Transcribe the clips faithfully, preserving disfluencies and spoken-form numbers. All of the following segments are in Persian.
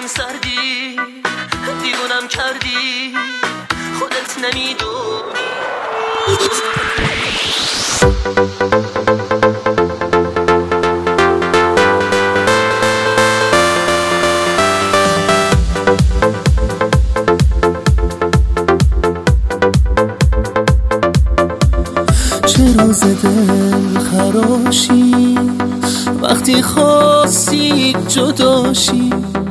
اون سردی دیوونم کردی خودت نمیدونی. چه روز دل خراشی وقتی خواستی جداشی،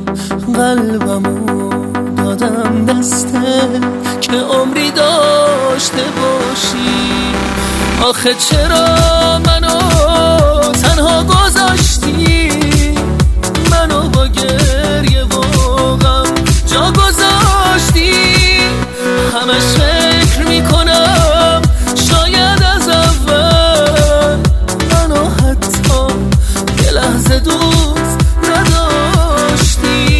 قلبمو دادم دسته که عمری داشته باشی. آخه چرا منو تنها گذاشتی، منو با گریه و غم جا گذاشتی. همش فکر میکنم شاید از اول منو حتی یه لحظه دوست نداشتی.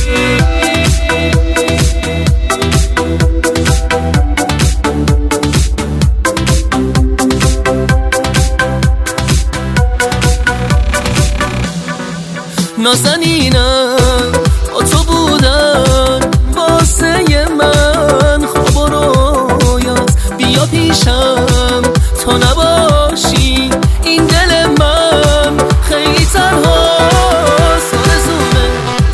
نازنینم با تو بودن واسه من خواب و رویاست، بیا پیشم تو نباشی این دل من خیلی تنهاست. آرزومه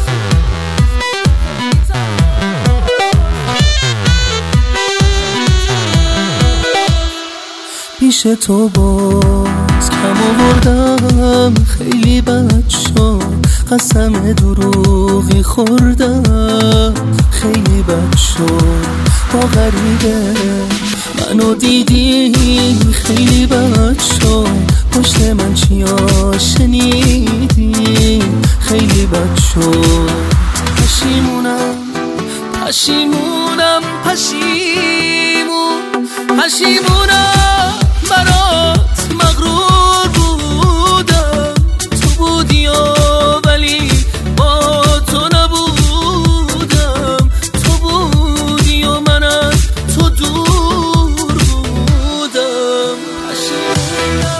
پیش تو باز کم آوردم، خیلی بد شد قسم دروغی خوردم، خیلی بد شد با غریبه منو دیدی، خیلی بد شد پشت من چیا شنیدی، خیلی بد شد. پشیمونم پشیمونم پشیمون پشیمونم برات مغرور بودم، تو بودی ولی با تو نبودم، تو بودی و من از تو دور بودم. پشیمونم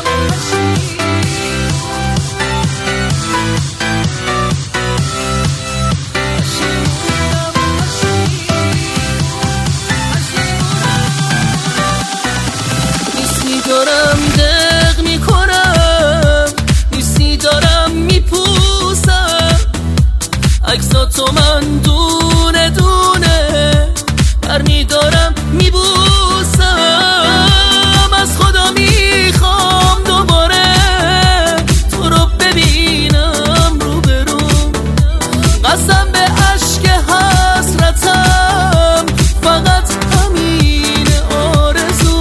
نیستی دارم دق میکنم، نیستی دارم میپوسم، عکساتو من دونه دونه برمی دارم میبوسم. از خدا میخوام دوباره تو رو ببینم روبروم، قسم به عشق حسرتم فقط همین آرزو.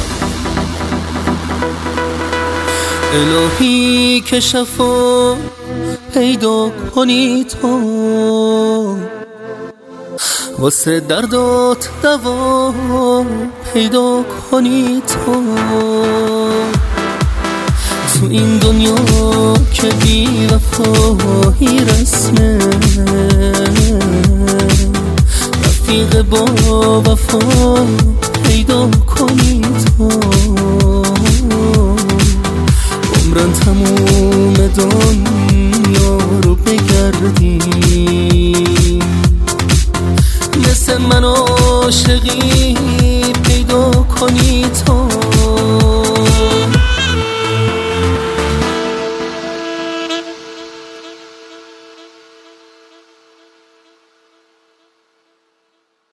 الهی که شفا پیدا کنی تو، واسه دردات دوا پیدا کنی تو. تو این دنیا که بی وفایی رسمه، رفیق با وفا پیدا کنی تو. عمرن تموم دنیا رو بگردی، مثل من عاشقی پیدا کنی تو.